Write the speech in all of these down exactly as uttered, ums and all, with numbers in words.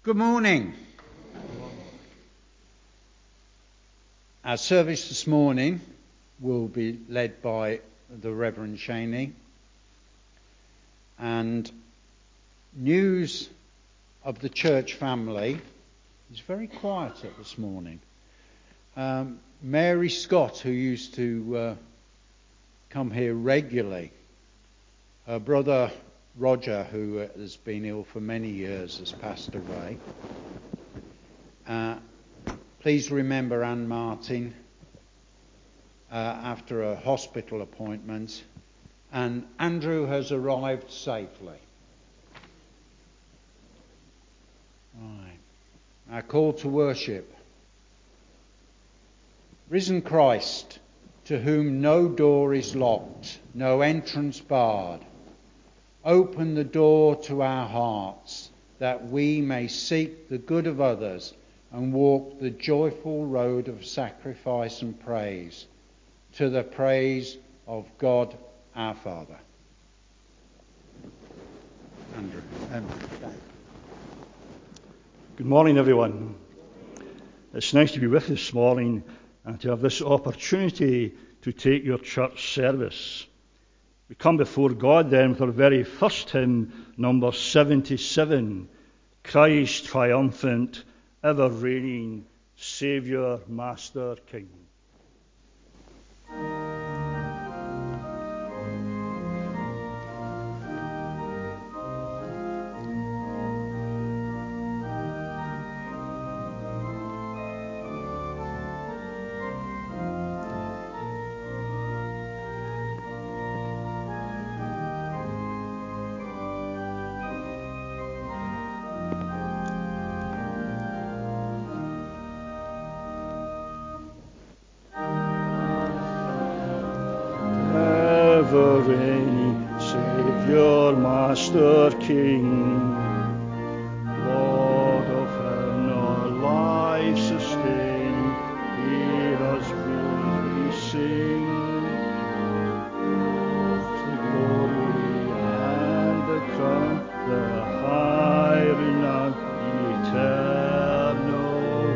Good morning. Our service this morning will be led by the Reverend Cheney, and news of the church family is very quieter this morning. Um, Mary Scott, who used to uh, come here regularly, her brother Roger, who has been ill for many years, has passed away. Uh, please remember Anne Martin uh, after a hospital appointment. And Andrew has arrived safely. Right. Our call to worship. Risen Christ, to whom no door is locked, no entrance barred, open the door to our hearts, that we may seek the good of others and walk the joyful road of sacrifice and praise, to the praise of God our Father. Andrew. Um, Good morning, everyone. It's nice to be with you this morning and to have this opportunity to take your church service. We come before God then with our very first hymn, number seventy-seven, Christ triumphant, ever reigning, Saviour, Master, King. Master, King, Lord of heaven, our life sustain, hear us when we sing. The glory and the crown, the high renown, eternal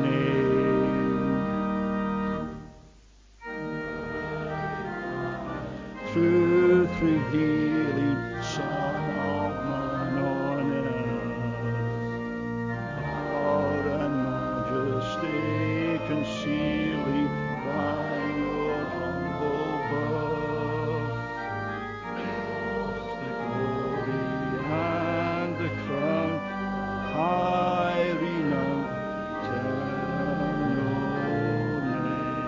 name. Truth revealing, Son of man on earth, power and majesty concealing by your humble birth, the glory and the crown, high renown, eternal name.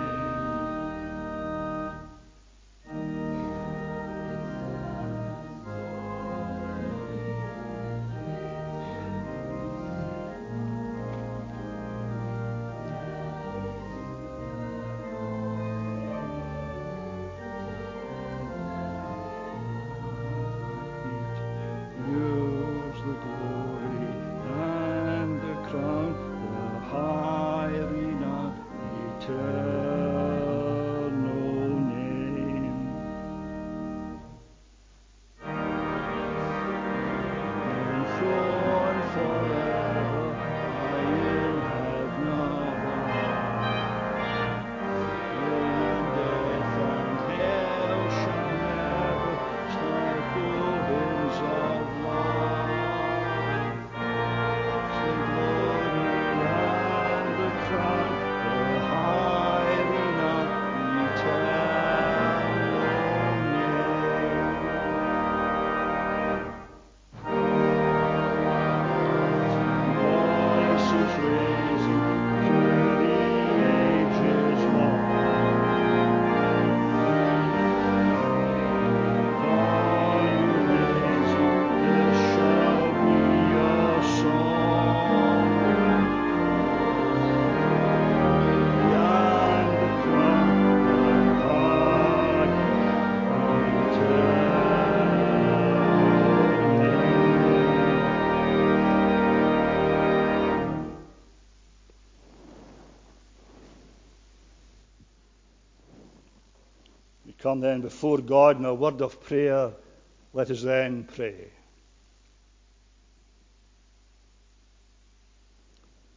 Come then before God in a word of prayer. Let us then pray.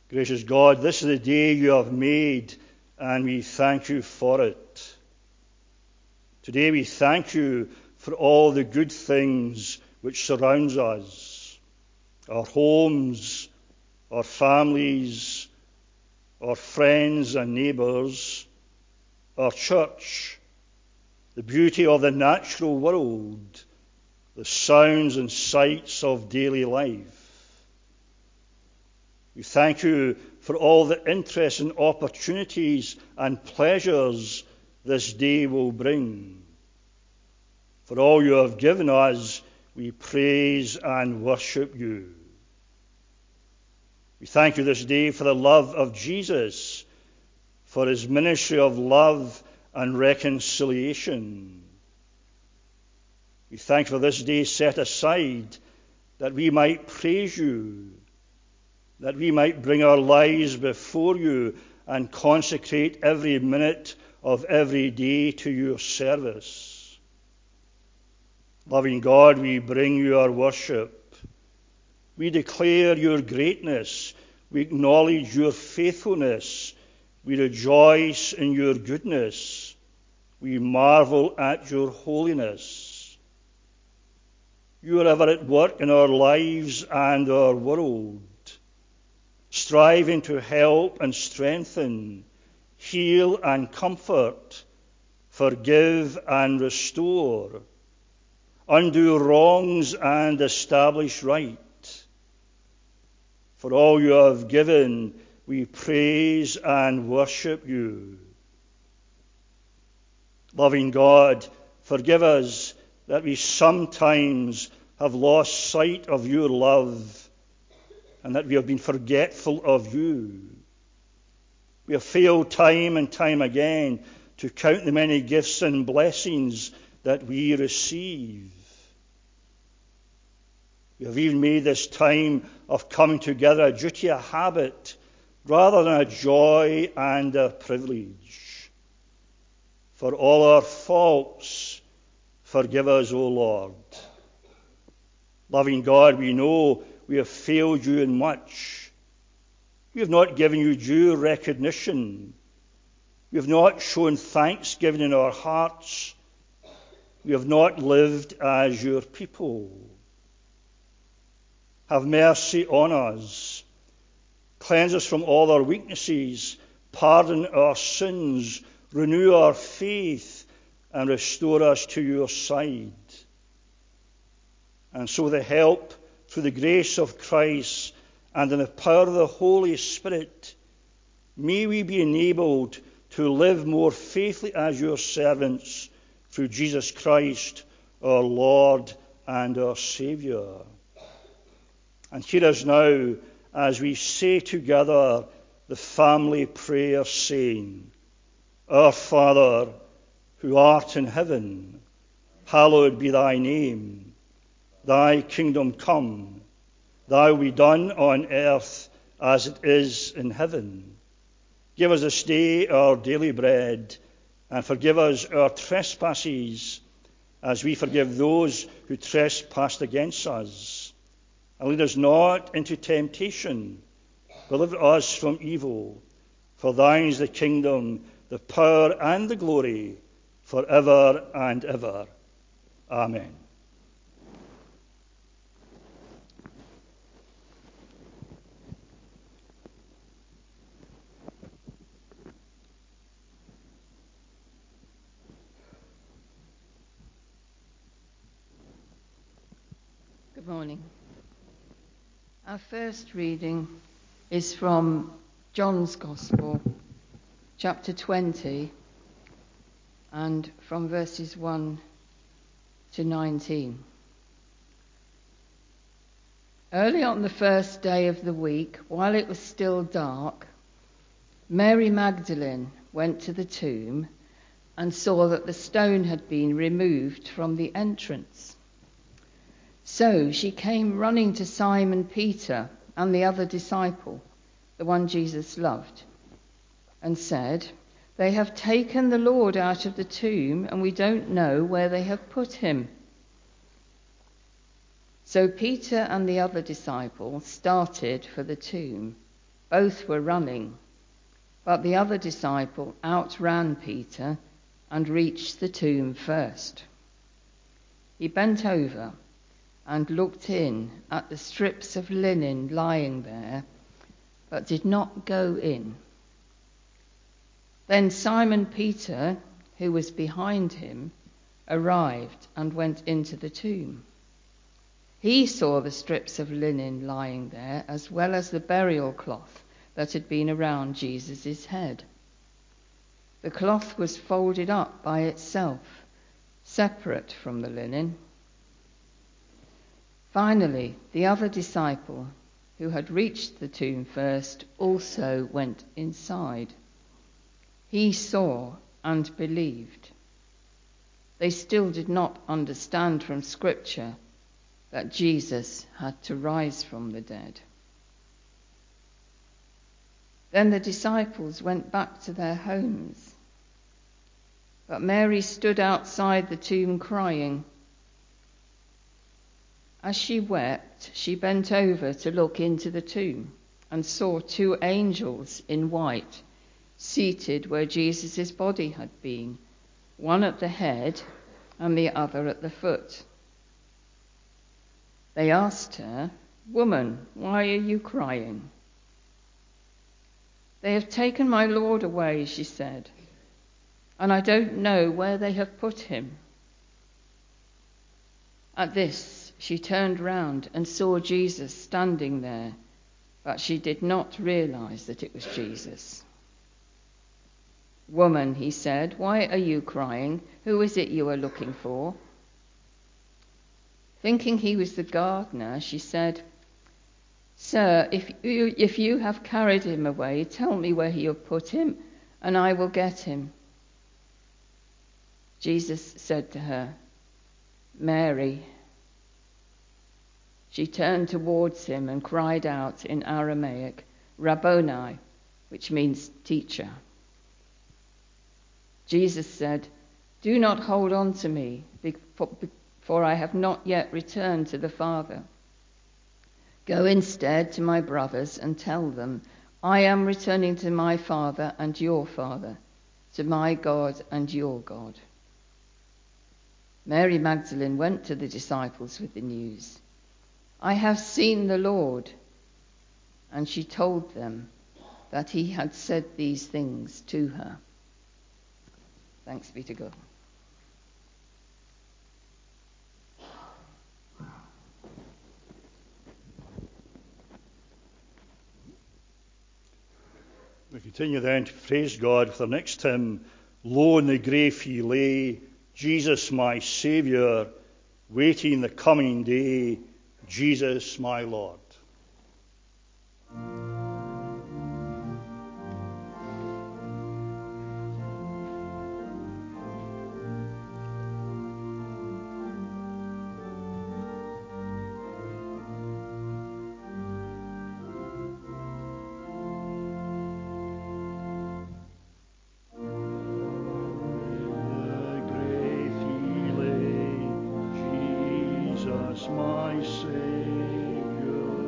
Gracious God, this is the day you have made, and we thank you for it. Today we thank you for all the good things which surrounds us, our homes, our families, our friends and neighbours, our church, the beauty of the natural world, the sounds and sights of daily life. We thank you for all the interests and opportunities and pleasures this day will bring. For all you have given us, we praise and worship you. We thank you this day for the love of Jesus, for his ministry of love and reconciliation. We thank you for this day set aside that we might praise you, that we might bring our lives before you and consecrate every minute of every day to your service. Loving God, we bring you our worship. We declare your greatness. We acknowledge your faithfulness. We rejoice in your goodness. We marvel at your holiness. You are ever at work in our lives and our world, striving to help and strengthen, heal and comfort, forgive and restore, undo wrongs and establish right. For all you have given, we praise and worship you. Loving God, forgive us that we sometimes have lost sight of your love and that we have been forgetful of you. We have failed time and time again to count the many gifts and blessings that we receive. We have even made this time of coming together a duty, a habit, rather than a joy and a privilege. For all our faults, forgive us, O Lord. Loving God, we know we have failed you in much. We have not given you due recognition. We have not shown thanksgiving in our hearts. We have not lived as your people. Have mercy on us. Cleanse us from all our weaknesses. Pardon our sins. Renew our faith and restore us to your side. And so the help through the grace of Christ and in the power of the Holy Spirit, may we be enabled to live more faithfully as your servants through Jesus Christ, our Lord and our Saviour. And hear us now as we say together the family prayer, saying, Our Father, who art in heaven, hallowed be thy name. Thy kingdom come, thy will be done on earth as it is in heaven. Give us this day our daily bread, and forgive us our trespasses, as we forgive those who trespass against us. And lead us not into temptation, but deliver us from evil. For thine is the kingdom, the power, and the glory, forever and ever. Amen. Good morning. Our first reading is from John's Gospel, chapter twenty, and from verses one to nineteen. Early on the first day of the week, while it was still dark, Mary Magdalene went to the tomb and saw that the stone had been removed from the entrance. So she came running to Simon Peter and the other disciple, the one Jesus loved, and said, They have taken the Lord out of the tomb, and we don't know where they have put him. So Peter and the other disciple started for the tomb. Both were running, but the other disciple outran Peter and reached the tomb first. He bent over and looked in at the strips of linen lying there, but did not go in. Then Simon Peter, who was behind him, arrived and went into the tomb. He saw the strips of linen lying there, as well as the burial cloth that had been around Jesus' head. The cloth was folded up by itself, separate from the linen. Finally, the other disciple, who had reached the tomb first, also went inside. He saw and believed. They still did not understand from Scripture that Jesus had to rise from the dead. Then the disciples went back to their homes. But Mary stood outside the tomb crying. As she wept, she bent over to look into the tomb and saw two angels in white seated where Jesus' body had been, one at the head and the other at the foot. They asked her, "Woman, why are you crying?" "They have taken my Lord away," she said, "and I don't know where they have put him." At this, she turned round and saw Jesus standing there, but she did not realize that it was Jesus. "Woman," he said, "why are you crying? Who is it you are looking for?" Thinking he was the gardener, she said, "Sir, if you, if you have carried him away, tell me where you have put him, and I will get him." Jesus said to her, "Mary." She turned towards him and cried out in Aramaic, "Rabboni," which means teacher. Jesus said, "Do not hold on to me, for I have not yet returned to the Father. Go instead to my brothers and tell them, I am returning to my Father and your Father, to my God and your God." Mary Magdalene went to the disciples with the news, "I have seen the Lord." And she told them that he had said these things to her. Thanks be to God. We continue then to praise God with our next hymn, "Lo, in the grave he lay, Jesus my Saviour, waiting the coming day, Jesus my Lord." My Savior,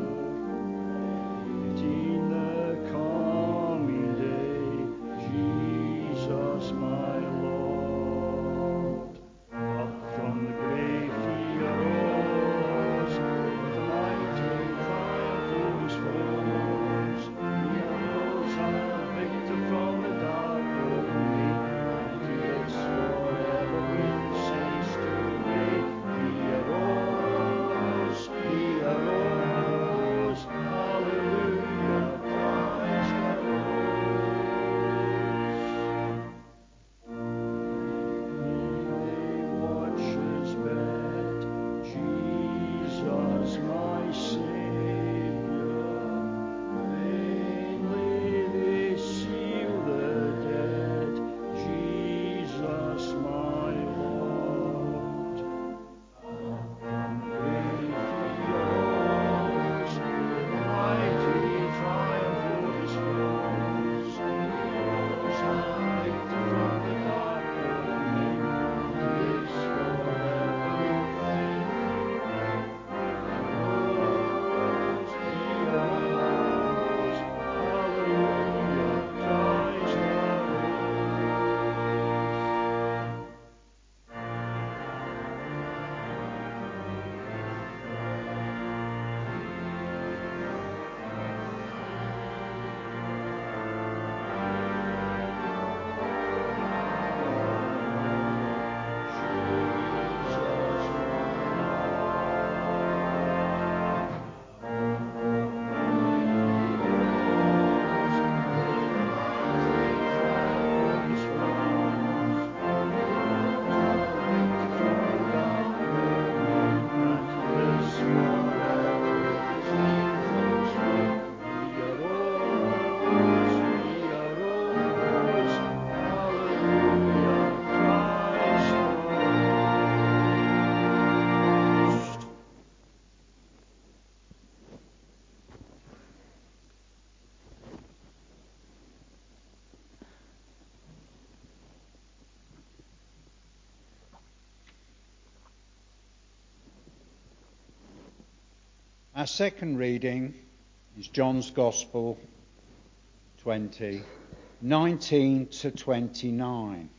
Our second reading is John's Gospel twenty, nineteen to twenty-nine.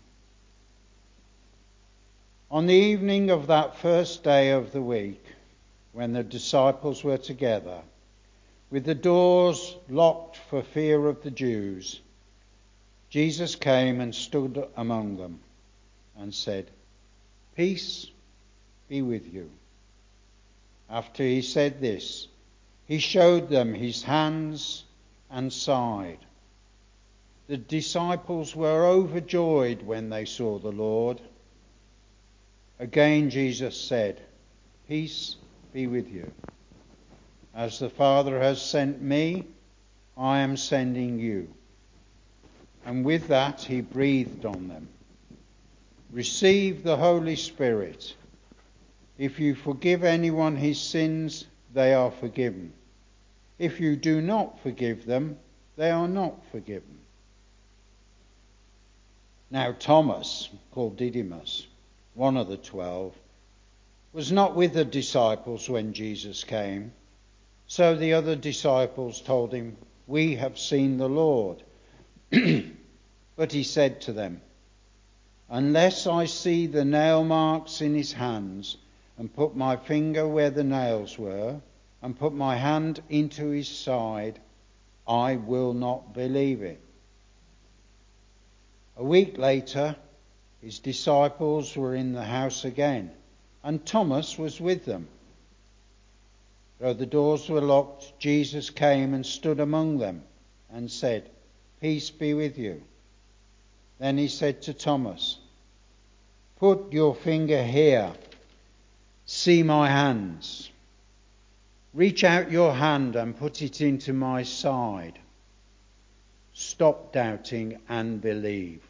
On the evening of that first day of the week, when the disciples were together, with the doors locked for fear of the Jews, Jesus came and stood among them and said, "Peace be with you." After he said this, he showed them his hands and side. The disciples were overjoyed when they saw the Lord. Again Jesus said, "Peace be with you. As the Father has sent me, I am sending you." And with that he breathed on them. "Receive the Holy Spirit. If you forgive anyone his sins, they are forgiven. If you do not forgive them, they are not forgiven." Now Thomas, called Didymus, one of the twelve, was not with the disciples when Jesus came. So the other disciples told him, "We have seen the Lord." But he said to them, "Unless I see the nail marks in his hands, and put my finger where the nails were, and put my hand into his side, I will not believe it." A week later, his disciples were in the house again, and Thomas was with them. Though the doors were locked, Jesus came and stood among them and said, "Peace be with you." Then he said to Thomas, "Put your finger here. See my hands. Reach out your hand and put it into my side. Stop doubting and believe."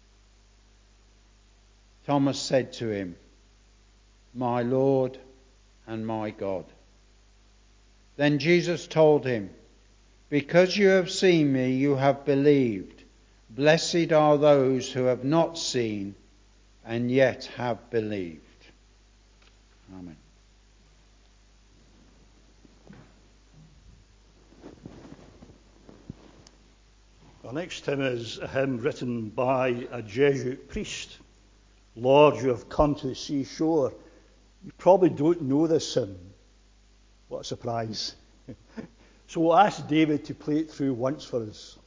Thomas said to him, "My Lord and my God." Then Jesus told him, "Because you have seen me, you have believed. Blessed are those who have not seen and yet have believed." Amen. Our next hymn is a hymn written by a Jesuit priest. "Lord, you have come to the seashore." You probably don't know this hymn. What a surprise. So we'll ask David to play it through once for us.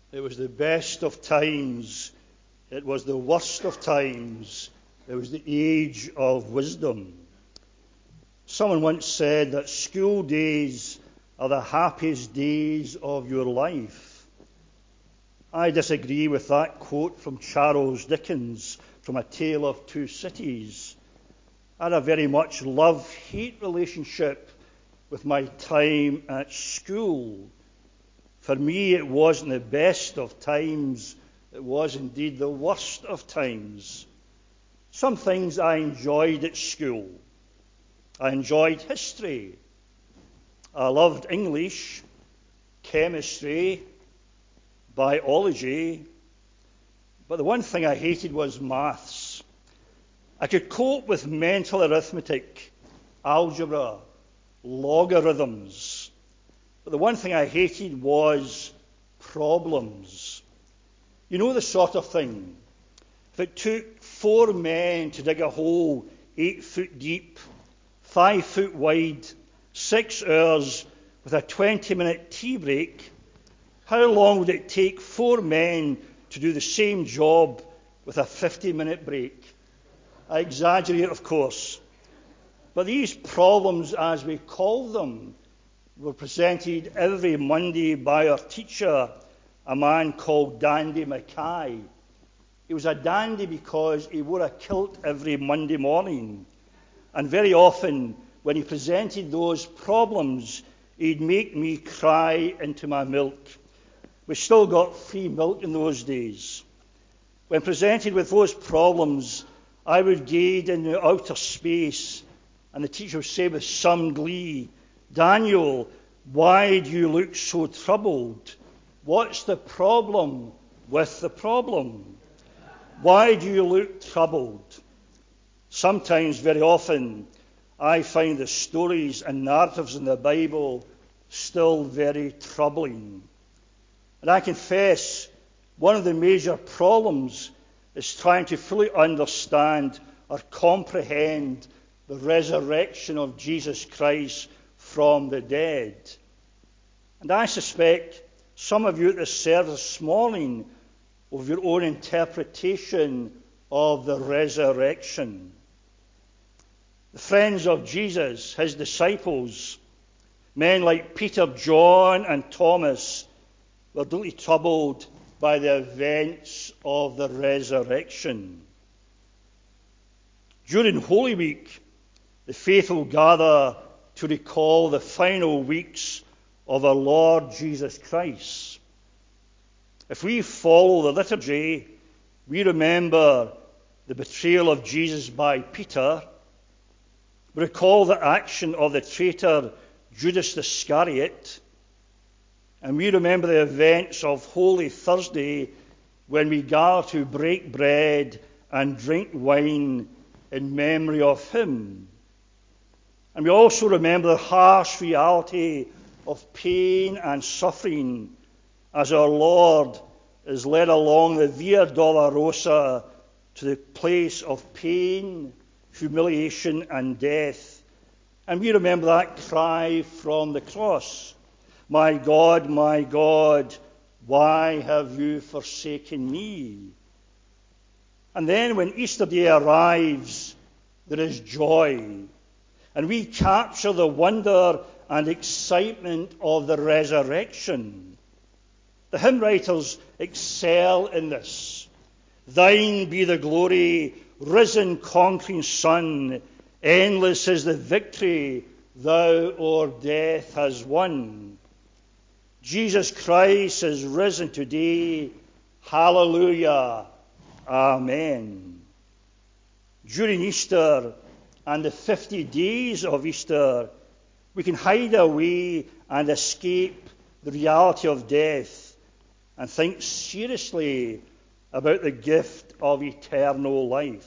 It was the best of times. It was the worst of times. It was the age of wisdom. Someone once said that school days are the happiest days of your life. I disagree with that quote from Charles Dickens from A Tale of Two Cities. I had a very much love-hate relationship with my time at school. For me, it wasn't the best of times. It was indeed the worst of times. Some things I enjoyed at school. I enjoyed history. I loved English, chemistry, biology. But the one thing I hated was maths. I could cope with mental arithmetic, algebra, logarithms. But the one thing I hated was problems. You know the sort of thing. If it took four men to dig a hole eight foot deep, five foot wide, six hours with a twenty-minute tea break, how long would it take four men to do the same job with a fifty-minute break? I exaggerate, of course. But these problems, as we call them, were presented every Monday by our teacher, a man called Dandy Mackay. He was a dandy because he wore a kilt every Monday morning. And very often, when he presented those problems, he'd make me cry into my milk. We still got free milk in those days. When presented with those problems, I would gaze into outer space, and the teacher would say with some glee, "Daniel, why do you look so troubled? What's the problem with the problem? Why do you look troubled?" Sometimes, very often, I find the stories and narratives in the Bible still very troubling. And I confess, one of the major problems is trying to fully understand or comprehend the resurrection of Jesus Christ from the dead. And I suspect some of you at the service this morning will have your own interpretation of the resurrection. The friends of Jesus, his disciples, men like Peter, John, and Thomas, were deeply troubled by the events of the resurrection. During Holy Week, the faithful gather to recall the final weeks of our Lord Jesus Christ. If we follow the liturgy, we remember the betrayal of Jesus by Peter. We recall the action of the traitor Judas Iscariot. And we remember the events of Holy Thursday when we gather to break bread and drink wine in memory of him. And we also remember the harsh reality of pain and suffering as our Lord is led along the Via Dolorosa to the place of pain, humiliation, and death. And we remember that cry from the cross, "My God, my God, why have you forsaken me?" And then when Easter Day arrives, there is joy. And we capture the wonder and excitement of the resurrection. The hymn writers excel in this. "Thine be the glory, risen conquering Son. Endless is the victory thou o'er death hast won. Jesus Christ is risen today. Hallelujah. Amen." During Easter and the fifty days of Easter, we can hide away and escape the reality of death and think seriously about the gift of eternal life.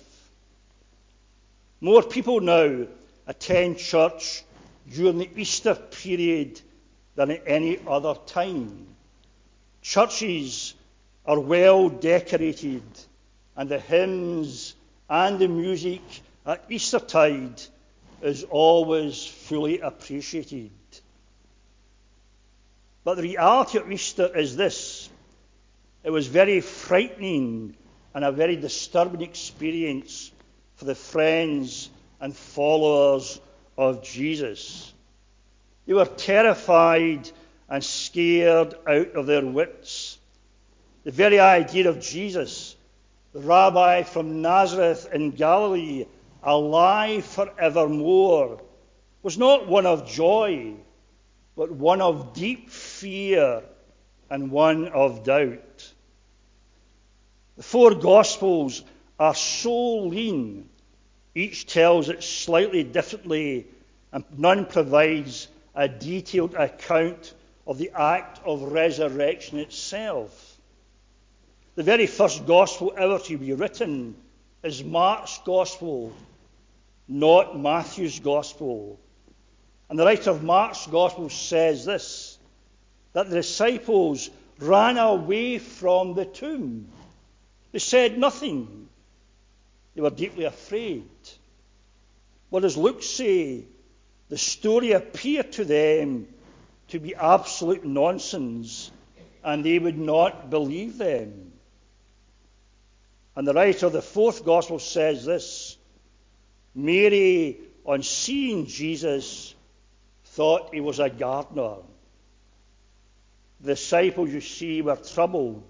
More people now attend church during the Easter period than at any other time. Churches are well decorated, and the hymns and the music at Eastertide is always fully appreciated. But the reality of Easter is this: It was very frightening and a very disturbing experience for the friends and followers of Jesus. They were terrified and scared out of their wits. The very idea of Jesus, the rabbi from Nazareth in Galilee, alive forevermore, was not one of joy, but one of deep fear and one of doubt. The four Gospels are so lean, each tells it slightly differently, and none provides a detailed account of the act of resurrection itself. The very first Gospel ever to be written is Mark's Gospel, not Matthew's Gospel. And the writer of Mark's Gospel says this, that the disciples ran away from the tomb. They said nothing. They were deeply afraid. What does Luke say? The story appeared to them to be absolute nonsense, and they would not believe them. And the writer of the fourth Gospel says this, Mary, on seeing Jesus, thought he was a gardener. The disciples, you see, were troubled.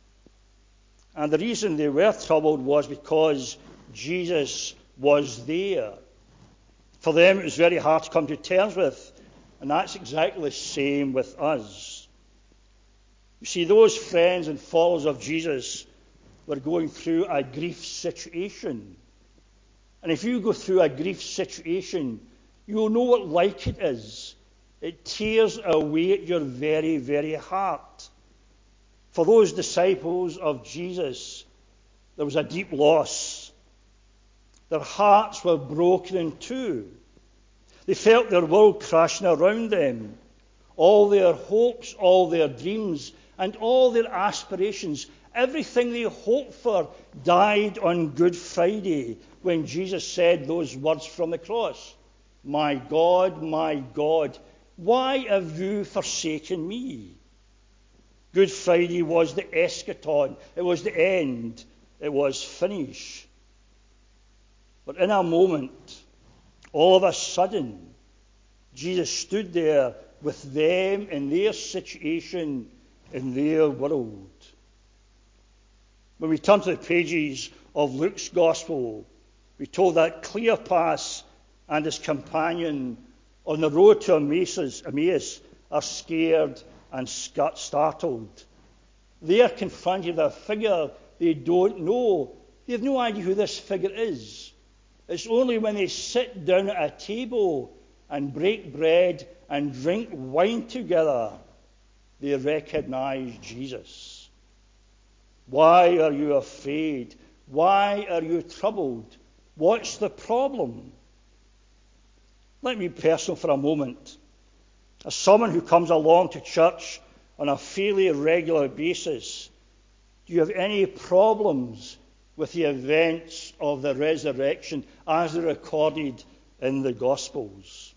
And the reason they were troubled was because Jesus was there. For them, it was very hard to come to terms with, and that's exactly the same with us. You see, those friends and followers of Jesus were going through a grief situation. And if you go through a grief situation, you'll know what like it is. It tears away at your very, very heart. For those disciples of Jesus, there was a deep loss. Their hearts were broken in two. They felt their world crashing around them. All their hopes, all their dreams, and all their aspirations, everything they hoped for, died on Good Friday when Jesus said those words from the cross. My God, my God, why have you forsaken me? Good Friday was the eschaton. It was the end. It was finished. But in a moment, all of a sudden, Jesus stood there with them in their situation, in their world. When we turn to the pages of Luke's Gospel, we're told that Cleopas and his companion on the road to Emmaus, Emmaus are scared and startled. They are confronted with a figure they don't know. They have no idea who this figure is. It's only when they sit down at a table and break bread and drink wine together they recognize Jesus. Why are you afraid? Why are you troubled? What's the problem? Let me be personal for a moment. As someone who comes along to church on a fairly regular basis, do you have any problems with the events of the resurrection as they're recorded in the Gospels?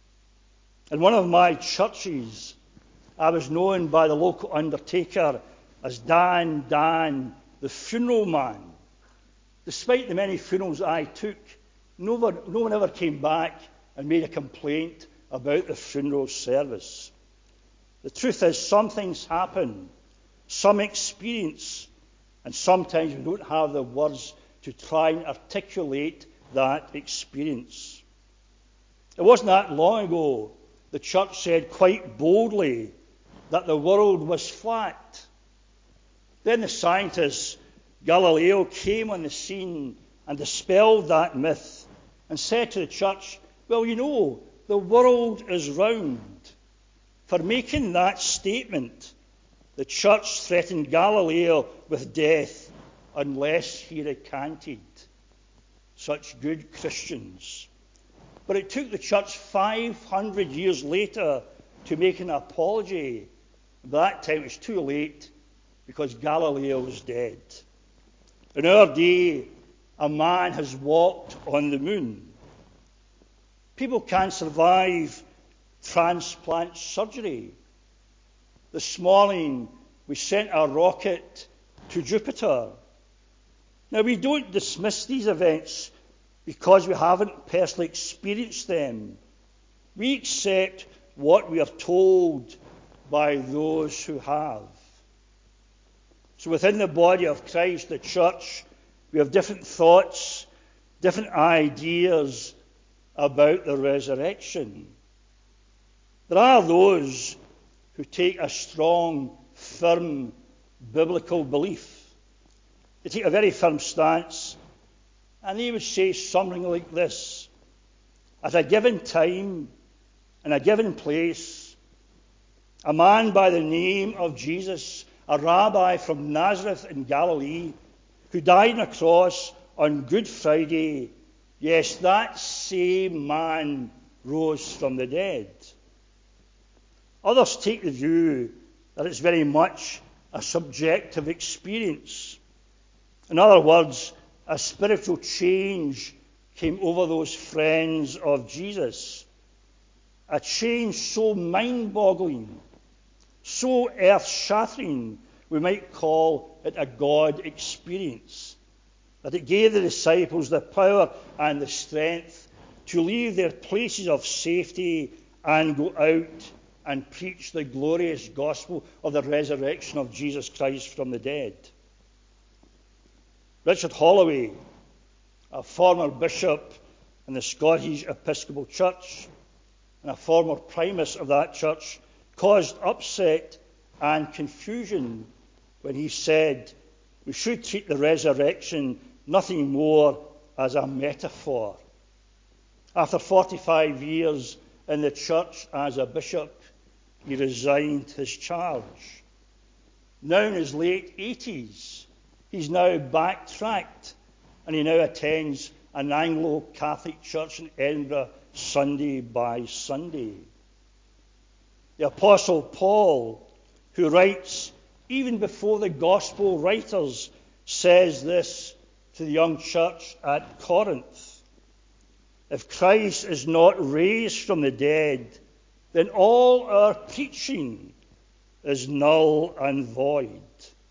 In one of my churches, I was known by the local undertaker as Dan Dan, the funeral man. Despite the many funerals I took, no one, no one ever came back and made a complaint about the funeral service. The truth is, some things happen, some experience, and sometimes we don't have the words to try and articulate that experience. It wasn't that long ago the church said quite boldly that the world was flat. Then the scientist Galileo came on the scene and dispelled that myth and said to the church, well, you know, the world is round. For making that statement, the church threatened Galileo with death unless he recanted. Such good Christians. But it took the church five hundred years later to make an apology. That time it was too late because Galileo was dead. In our day, a man has walked on the moon. People can't survive transplant surgery. This morning, we sent a rocket to Jupiter. Now, we don't dismiss these events because we haven't personally experienced them. We accept what we are told by those who have. So within the body of Christ, the church, we have different thoughts, different ideas about the resurrection. There are those who take a strong, firm, biblical belief. They take a very firm stance, and they would say something like this: at a given time, in a given place, a man by the name of Jesus, a rabbi from Nazareth in Galilee, who died on a cross on Good Friday, yes, that same man rose from the dead. Others take the view that it's very much a subjective experience. In other words, a spiritual change came over those friends of Jesus. A change so mind-boggling, so earth-shattering, we might call it a God experience, that it gave the disciples the power and the strength to leave their places of safety and go out and preach the glorious gospel of the resurrection of Jesus Christ from the dead. Richard Holloway, a former bishop in the Scottish Episcopal Church and a former primus of that church, caused upset and confusion when he said we should treat the resurrection nothing more as a metaphor. After forty-five years in the church as a bishop, he resigned his charge. Now in his late eighties, he's now backtracked, and he now attends an Anglo-Catholic church in Edinburgh Sunday by Sunday. The Apostle Paul, who writes even before the gospel writers, says this to the young church at Corinth: if Christ is not raised from the dead, then all our preaching is null and void.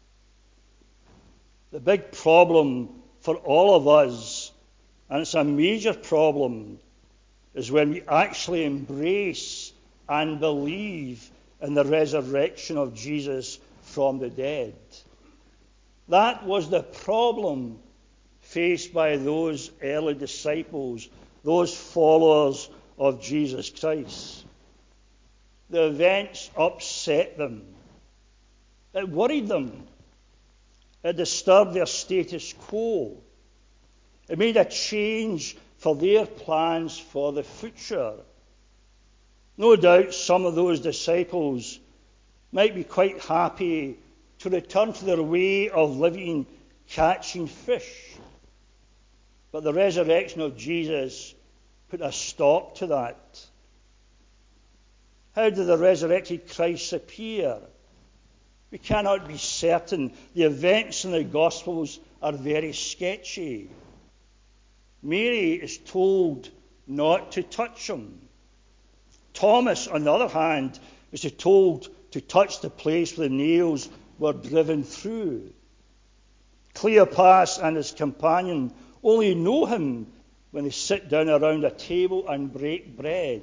The big problem for all of us, and it's a major problem, is when we actually embrace and believe in the resurrection of Jesus from the dead. That was the problem faced by those early disciples, those followers of Jesus Christ. The events upset them. It worried them. It disturbed their status quo. It made a change for their plans for the future. No doubt some of those disciples might be quite happy to return to their way of living, catching fish. But the resurrection of Jesus put a stop to that. How did the resurrected Christ appear? We cannot be certain. The events in the Gospels are very sketchy. Mary is told not to touch him. Thomas, on the other hand, is told to touch the place where the nails were driven through. Cleopas and his companion only know him when they sit down around a table and break bread.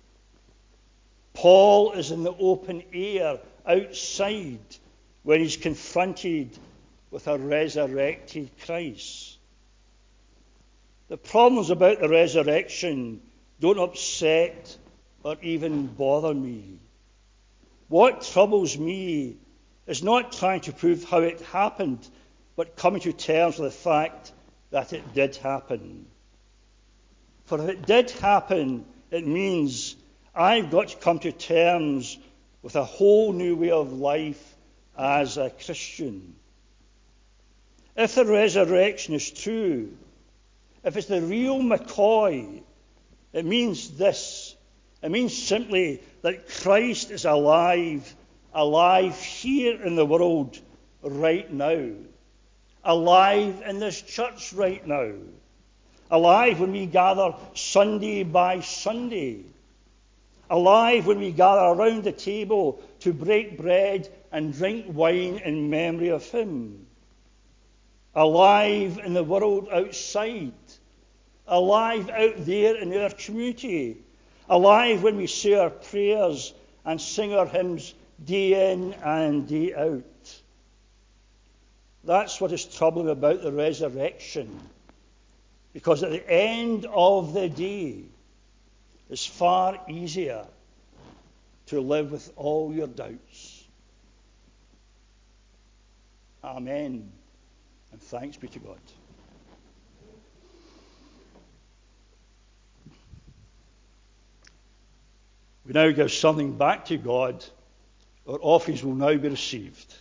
Paul is in the open air outside when he's confronted with a resurrected Christ. The problems about the resurrection don't upset or even bother me. What troubles me is not trying to prove how it happened, but coming to terms with the fact that it did happen. For if it did happen, it means I've got to come to terms with a whole new way of life as a Christian. If the resurrection is true, if it's the real McCoy, it means this. It means simply that Christ is alive, alive here in the world right now, alive in this church right now, alive when we gather Sunday by Sunday, alive when we gather around the table to break bread and drink wine in memory of him. alive in the world outside, alive out there in our community, alive when we say our prayers and sing our hymns day in and day out. That's what is troubling about the resurrection. Because at the end of the day, it's far easier to live with all your doubts. Amen. And thanks be to God. We now give something back to God. Our offerings will now be received.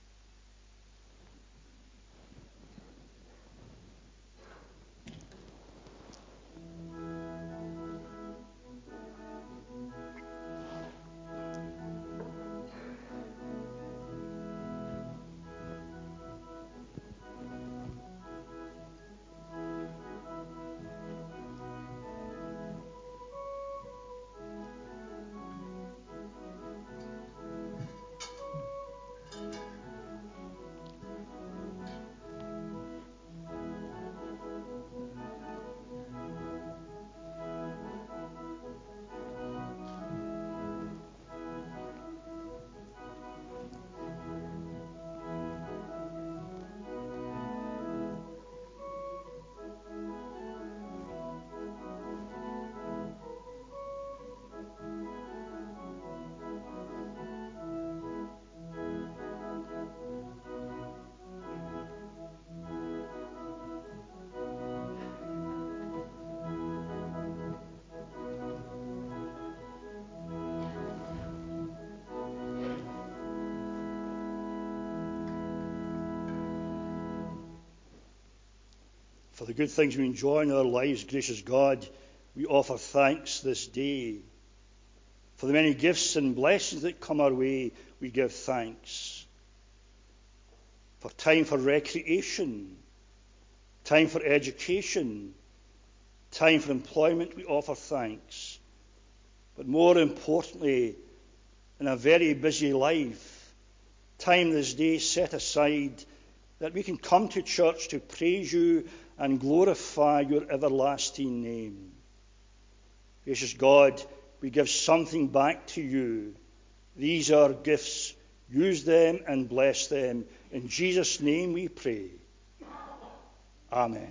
For the good things we enjoy in our lives, gracious God, we offer thanks this day. For the many gifts and blessings that come our way, we give thanks. For time for recreation, time for education, time for employment, we offer thanks. But more importantly, in a very busy life, time this day set aside that we can come to church to praise you and glorify your everlasting name. Gracious God, we give something back to you. These are gifts. Use them and bless them. In Jesus' name we pray. Amen.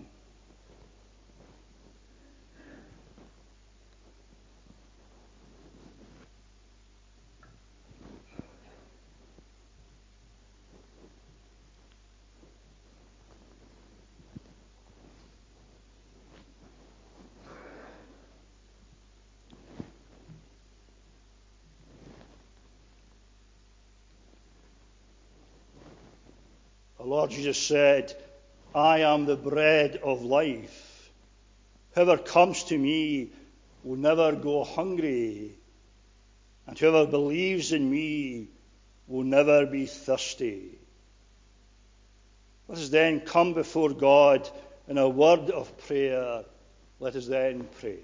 The Lord Jesus said, I am the bread of life. Whoever comes to me will never go hungry, and whoever believes in me will never be thirsty. Let us then come before God in a word of prayer. Let us then pray.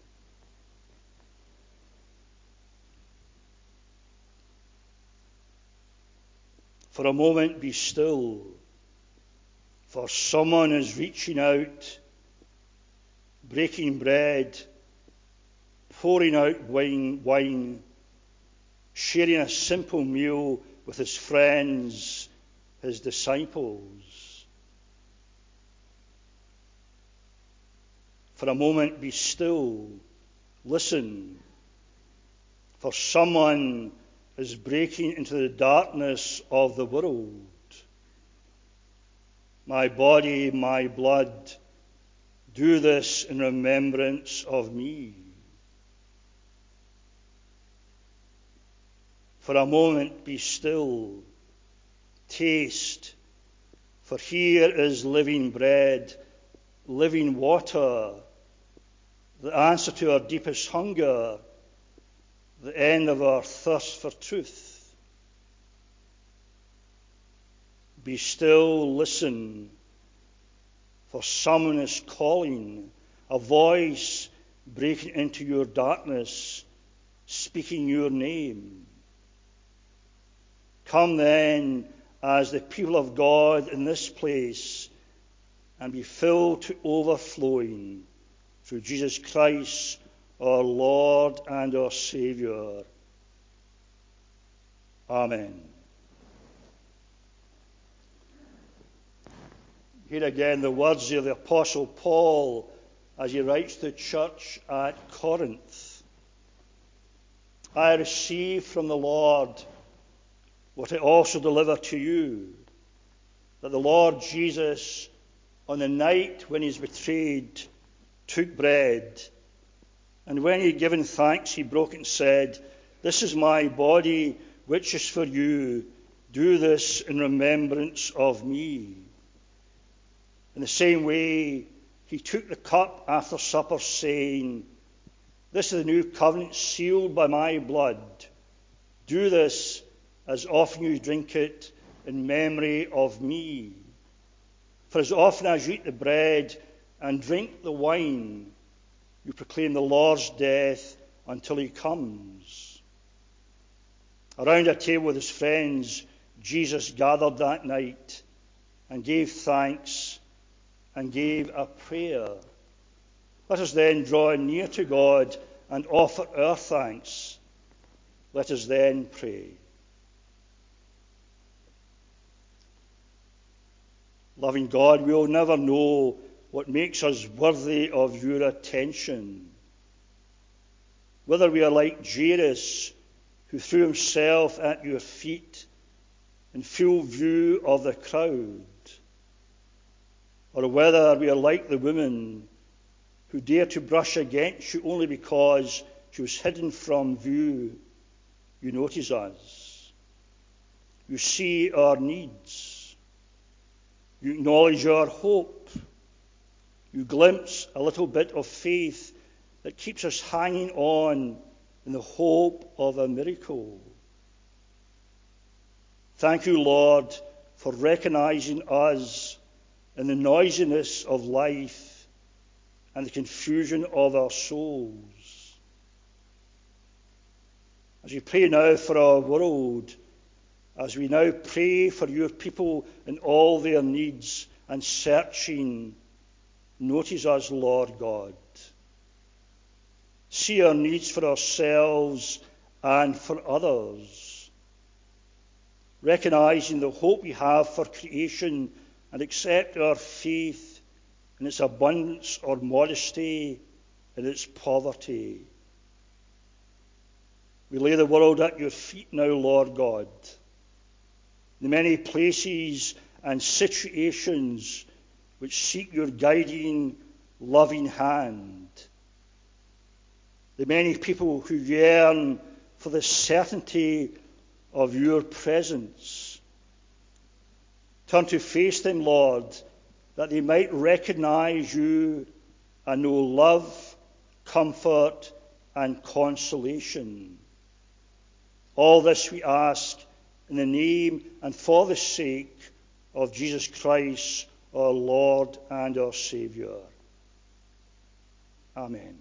For a moment, be still, for someone is reaching out, breaking bread, pouring out wine, wine, sharing a simple meal with his friends, his disciples. For a moment, be still, listen, for someone is breaking into the darkness of the world. My body, my blood, do this in remembrance of me. For a moment be still, taste, for here is living bread, living water, the answer to our deepest hunger, the end of our thirst for truth. Be still, listen, for someone is calling, a voice breaking into your darkness, speaking your name. Come then, as the people of God in this place, and be filled to overflowing through Jesus Christ, our Lord and our Saviour. Amen. Here again the words of the Apostle Paul as he writes to the church at Corinth. I received from the Lord what I also delivered to you, that the Lord Jesus, on the night when he was betrayed, took bread, and when he had given thanks, he broke it and said, "This is my body, which is for you. Do this in remembrance of me." In the same way, he took the cup after supper, saying, "This is the new covenant sealed by my blood. Do this as often as you drink it in memory of me. For as often as you eat the bread and drink the wine, you proclaim the Lord's death until he comes." Around a table with his friends, Jesus gathered that night and gave thanks and gave a prayer. Let us then draw near to God and offer our thanks. Let us then pray. Loving God, we will never know what makes us worthy of your attention. Whether we are like Jairus, who threw himself at your feet in full view of the crowd, or whether we are like the woman who dared to brush against you only because she was hidden from view. You notice us. You see our needs. You acknowledge our hope. You glimpse a little bit of faith that keeps us hanging on in the hope of a miracle. Thank you, Lord, for recognizing us in the noisiness of life and the confusion of our souls. As we pray now for our world, as we now pray for your people in all their needs and searching, notice us, Lord God. See our needs for ourselves and for others, recognizing the hope we have for creation, and accept our faith in its abundance or modesty, in its poverty. We lay the world at your feet now, Lord God. The many places and situations which seek your guiding, loving hand. The many people who yearn for the certainty of your presence. Turn to face them, Lord, that they might recognize you and know love, comfort, and consolation. All this we ask in the name and for the sake of Jesus Christ, our Lord and our Saviour. Amen.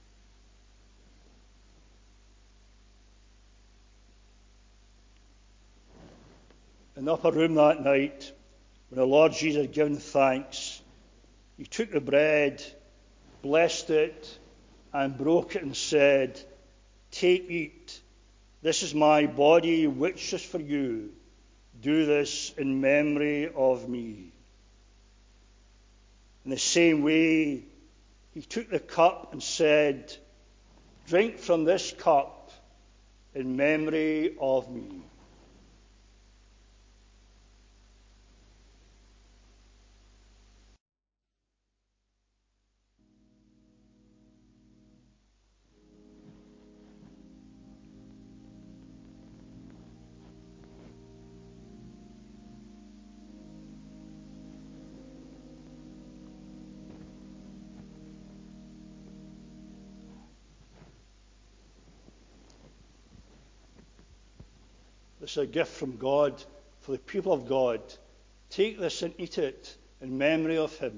In the upper room that night, when the Lord Jesus had given thanks, he took the bread, blessed it, and broke it and said, "Take, eat. This is my body, which is for you. Do this in memory of me." In the same way, he took the cup and said, "Drink from this cup in memory of me." This is a gift from God for the people of God. Take this and eat it in memory of him.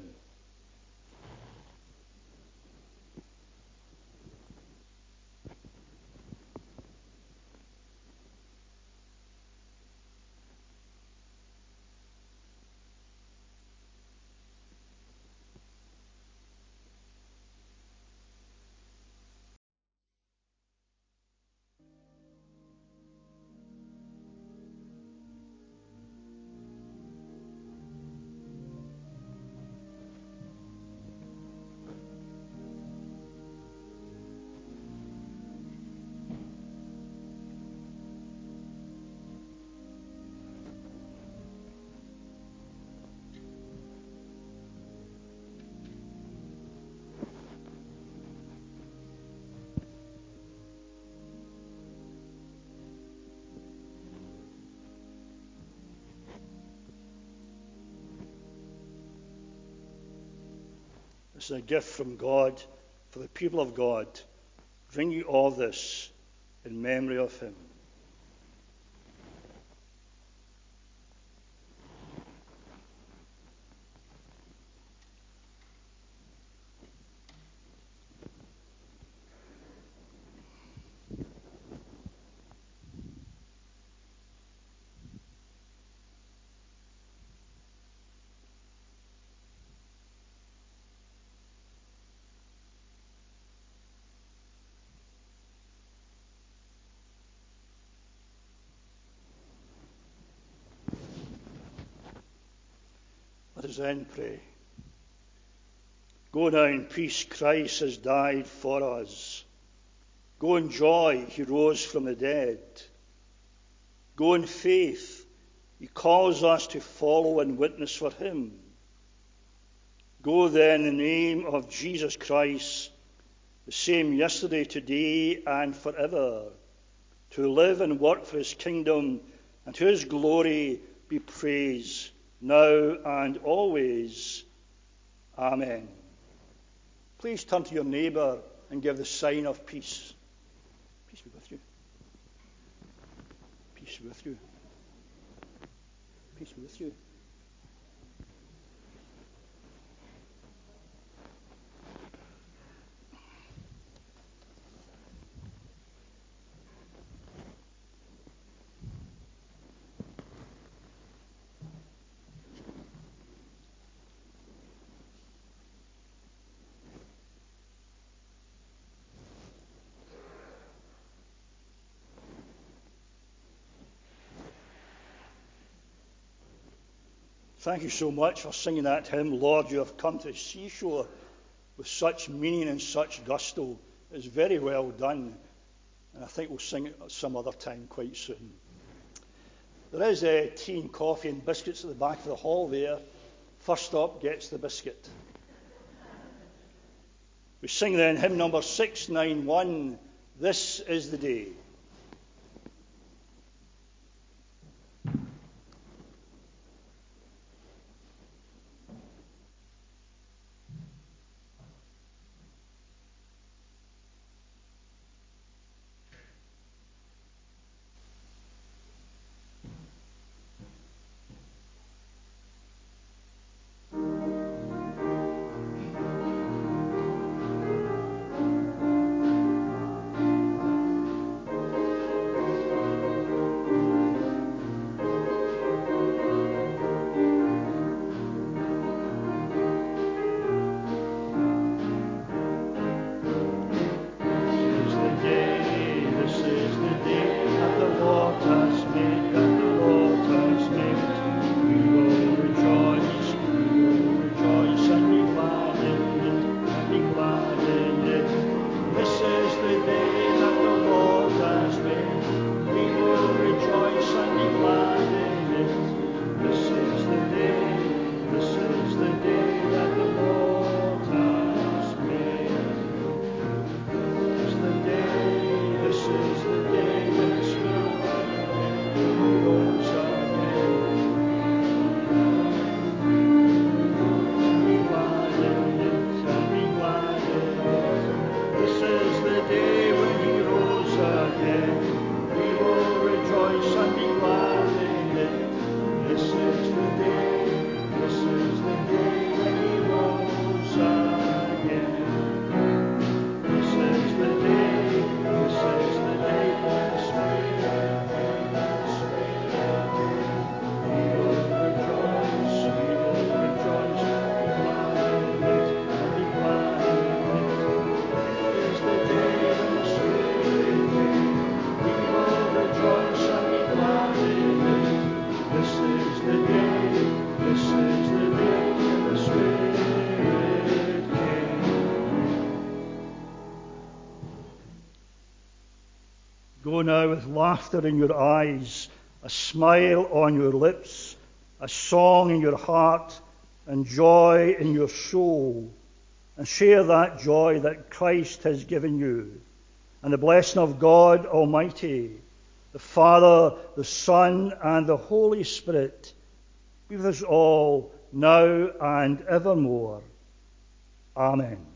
It's a gift from God for the people of God. Drink you all this in memory of him. Let us then pray. Go now in peace, Christ has died for us. Go in joy, he rose from the dead. Go in faith, he calls us to follow and witness for him. Go then in the name of Jesus Christ, the same yesterday, today, and forever, to live and work for his kingdom, and to his glory be praise, now and always. Amen. Please turn to your neighbour and give the sign of peace. Peace be with you. Peace be with you. Peace be with you. Thank you so much for singing that hymn, Lord, you have come to the seashore, with such meaning and such gusto. It's very well done, and I think we'll sing it some other time quite soon. There is uh, tea and coffee and biscuits at the back of the hall there. First stop gets the biscuit. We sing then hymn number six ninety-one, This is the Day. Go now with laughter in your eyes, a smile on your lips, a song in your heart, and joy in your soul, and share that joy that Christ has given you. And the blessing of God Almighty, the Father, the Son, and the Holy Spirit be with us all now and evermore. Amen.